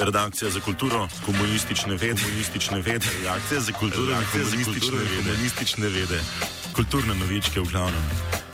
Redakcija za kulturo, komunistične vede, redakcija za kulturo in komunistične vede. Kulturne novičke v glavnem.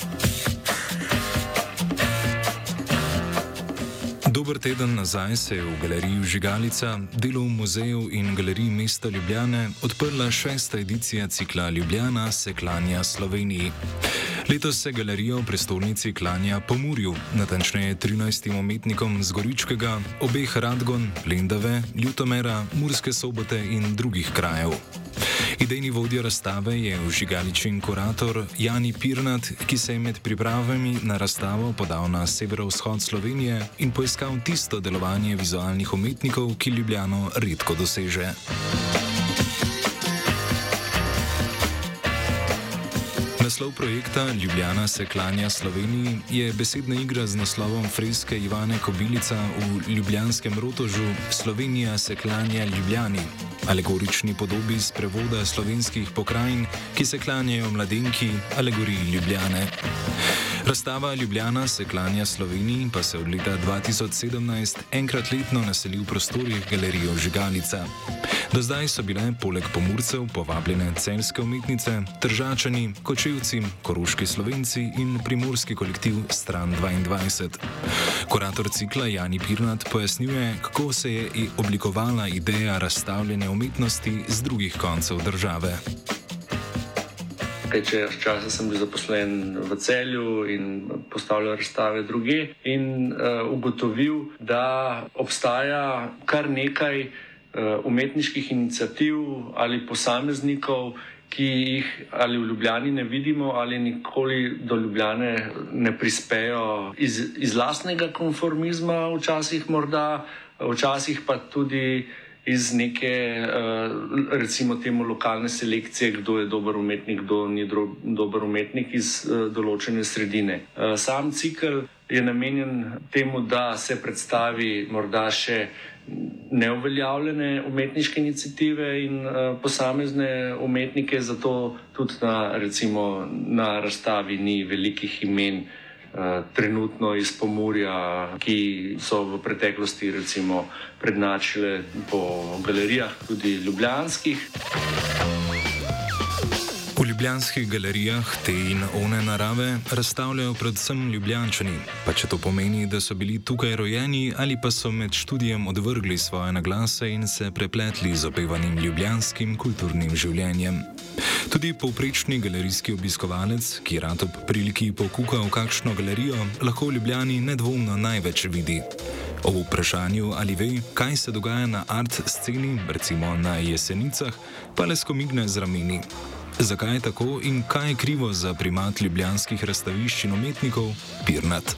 Dober teden nazaj se je v galeriji Žigalica, delu muzejev in galeriji mesta Ljubljane, odprla 6. edicija cikla Ljubljana se klanja Sloveniji. Letos se galerija v prestolnici klanja Pomurju, natančneje 13 umetnikom z Goričkega, obeh Radgon, Lendave, Ljutomera, Murske Sobote in drugih krajev. Idejni vodja razstave je vžigaličin kurator Jani Pirnat, ki se je med pripravami na razstavo podal na severovzhod Slovenije in poiskal tisto delovanje vizualnih umetnikov, ki Ljubljano redko doseže. Naslov projekta Ljubljana se klanja Sloveniji je besedna igra z naslovom freske Ivane Kobilica v ljubljanskem rotožu Slovenija se klanja Ljubljani, alegorični podobi iz prevoda slovenskih pokrajin, ki se klanjajo mladenki alegoriji Ljubljane. Razstava Ljubljana se klanja Sloveniji pa se od leta 2017 enkrat letno naseli v prostorih galerije Žigalica. Do zdaj so bile poleg Pomurcev povabljene celjske umetnice, Tržačani, Kočevci, Koroški Slovenci in primorski kolektiv Stran 22. Kurator cikla Jani Pirnat pojasnjuje, kako se je oblikovala ideja razstavljanja umetnosti z drugih koncev države. Včasih sem bil zaposlen v Celju in postavljal razstave drugje in ugotovil, da obstaja kar nekaj umetniških iniciativ ali posameznikov, ki jih ali v Ljubljani ne vidimo ali nikoli do Ljubljane ne prispejo iz lastnega konformizma, včasih morda, včasih pa tudi iz neke, recimo temu, lokalne selekcije, kdo je dober umetnik, kdo ni dober umetnik iz določene sredine. Sam cikel je namenjen temu, da se predstavi morda še neuveljavljene umetniške iniciative in posamezne umetnike, zato tudi na razstavi ni velikih imen trenutno iz Pomurja, ki so v preteklosti recimo prednjačile po galerijah, tudi ljubljanskih. V ljubljanskih galerijah te in one narave razstavljajo predvsem Ljubljančani, pa če to pomeni, da so bili tukaj rojeni ali pa so med študijem odvrgli svoje naglase in se prepletli z opevanim ljubljanskim kulturnim življenjem. Tudi povprečni galerijski obiskovalec, ki rad ob priliki pokuka v kakšno galerijo, lahko v Ljubljani nedvomno največ vidi. O vprašanju, ali ve, kaj se dogaja na art sceni, recimo na Jesenicah, pa le skomigne z rameni. Zakaj je tako in kaj je krivo za primat ljubljanskih razstavišč in umetnikov, Pirnat.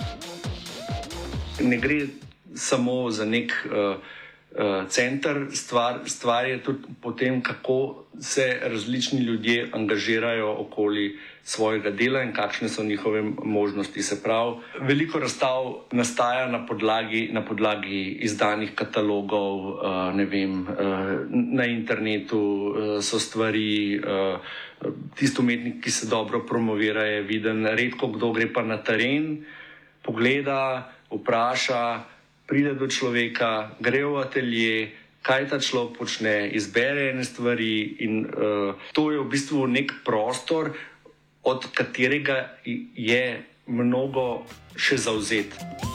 Ne gre samo za nek center, stvar je tudi potem, kako se različni ljudje angažirajo okoli svojega dela in kakšne so njihove možnosti. Se pravi, veliko razstav nastaja na podlagi izdanih katalogov, na internetu so stvari, tisti umetnik, ki se dobro promovira, je viden, redko kdo gre pa na teren, pogleda, vpraša, pride do človeka, gre v atelje, kaj ta človek počne, izbere ene stvari in to je v bistvu nek prostor, od katerega je mnogo še zavzet.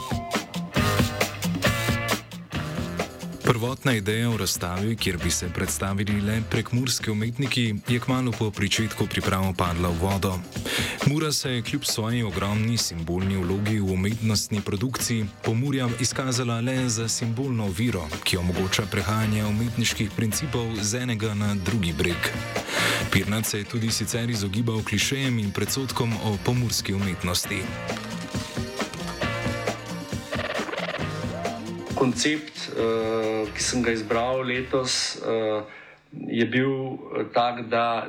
Prvotna ideja v razstavi, kjer bi se predstavili le prekmurski umetniki, je kmalu po pričetku priprav padla v vodo. Mura se je kljub svoji ogromni simbolni vlogi v umetnostni produkciji Pomurja izkazala le za simbolno oviro, ki omogoča prehajanje umetniških principov z enega na drugi breg. Pirnat se je tudi sicer izogibal klišejem in predsodkom o pomurski umetnosti. Koncept, ki sem ga izbral letos, je bil tak, da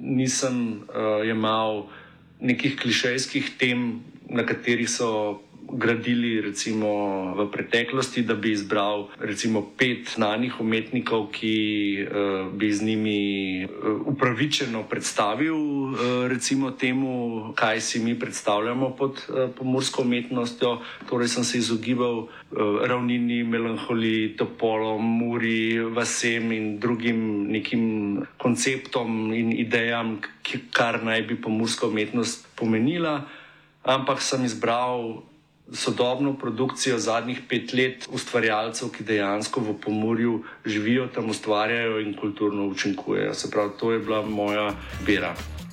nisem jemal nekih klišejskih tem, na katerih so gradili recimo v preteklosti, da bi izbral recimo 5 znanih umetnikov, ki bi z njimi upravičeno predstavil recimo temu, kaj si mi predstavljamo pod pomursko umetnostjo. Torej sem se izogibal ravnini, melanholiji, topolom, muri, vasem in drugim nekim konceptom in idejam, kar naj bi pomurska umetnost pomenila, ampak sem izbral sodobno produkcijo zadnjih 5 let ustvarjalcev, ki dejansko v Pomurju živijo, tam ustvarjajo in kulturno učinkujejo. Se pravi, to je bila moja bera.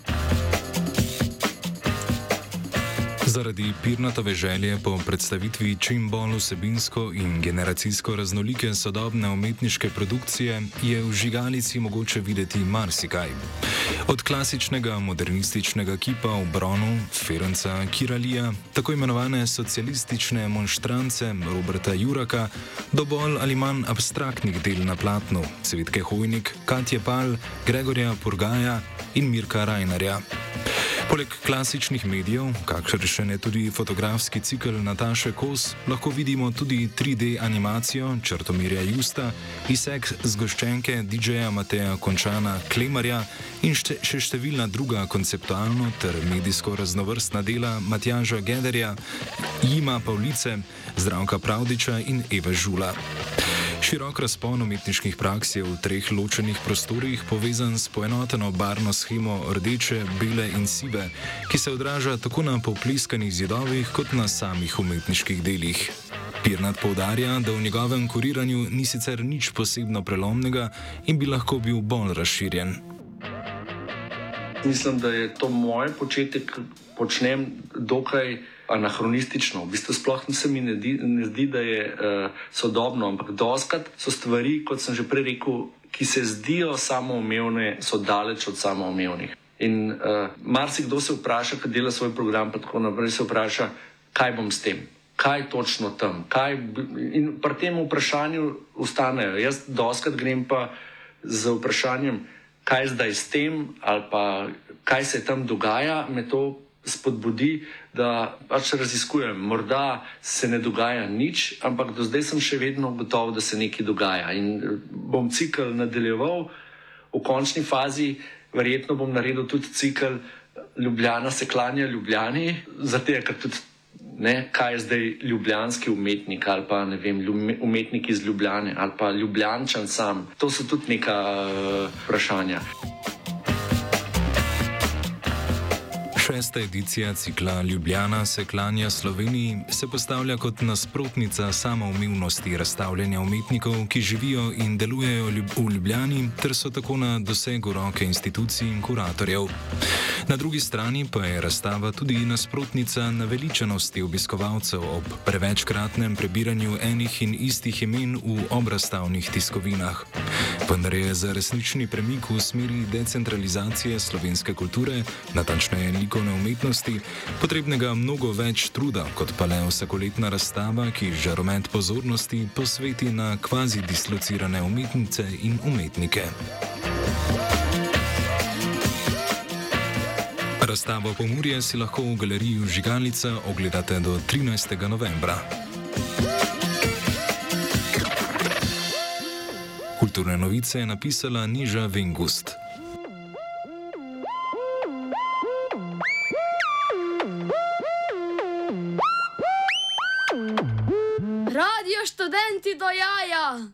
Zaradi Pirnatove želje po predstavitvi čim bolj vsebinsko in generacijsko raznolike sodobne umetniške produkcije je v Žigalici mogoče videti marsikaj. Od klasičnega modernističnega kipa v bronu, Ferenca Kiralija, tako imenovane socialistične monštrance Roberta Juraka, do bolj ali manj abstraktnih del na platnu, Cvetke Hojnik, Katje Pal, Gregorja Purgaja in Mirka Rajnarja. Poleg klasičnih medijev, kakršen je tudi fotografski cikel Nataše Kos, lahko vidimo tudi 3D animacijo Črtomirja Justa, izsek zgoščenke DJ-ja Mateja Končana Klemarja in še številna druga konceptualno ter medijsko raznovrstna dela Matjaža Gederja, Jima Pavlice, Zdravka Pravdiča in Eve Žula. Širok razpon umetniških praks je v 3 ločenih prostorih povezan s poenoteno barvno shemo rdeče, bele in sive, ki se odraža tako na popliskanih zidovih kot na samih umetniških delih. Pirnat poudarja, da v njegovem kuriranju ni sicer nič posebno prelomnega in bi lahko bil bolj razširjen. Mislim, da je to moj početek, počnem dokaj anahronistično. V bistvu sploh se mi ne zdi, da je sodobno, ampak dostikrat so stvari, kot sem že prej rekel, ki se zdijo samoumevne, so daleč od samoumevnih. In marsikdo se vpraša, ko dela svoj program, pa tako naprej, se vpraša, kaj bom s tem, kaj točno tam, in pri tem vprašanju ostanejo. Jaz dostikrat grem pa z vprašanjem, kaj zdaj s tem, ali pa kaj se tam dogaja, me to spodbudi, da pač raziskujem. Morda se ne dogaja nič, ampak do zdaj sem še vedno gotov, da se nekaj dogaja. In bom cikel nadaljeval. V končni fazi verjetno bom naredil tudi cikel Ljubljana se klanja Ljubljani, zato ker tudi kaj je zdaj ljubljanski umetnik ali pa ne vem, umetnik iz Ljubljane ali pa Ljubljančan sam. To so tudi neka vprašanja. 6. edicija cikla Ljubljana se klanja Sloveniji se postavlja kot nasprotnica samoumevnosti razstavljanja umetnikov, ki živijo in delujejo v Ljubljani ter so tako na dosegu roke institucij in kuratorjev. Na drugi strani pa je razstava tudi nasprotnica naveličanosti obiskovalcev ob prevečkratnem prebiranju enih in istih imen v obrazstavnih tiskovinah. Vendar je za resnični premik v smeri decentralizacije slovenske kulture, natančneje likovne umetnosti, potrebnega mnogo več truda, kot pa le vsakoletna razstava, ki žaromet pozornosti posveti na kvazi dislocirane umetnice in umetnike. Razstavo Pomurje si lahko v galeriji Žigalica ogledate do 13. novembra. Kulturne novice je napisala Niža Vengust. Radio študenti do jaja!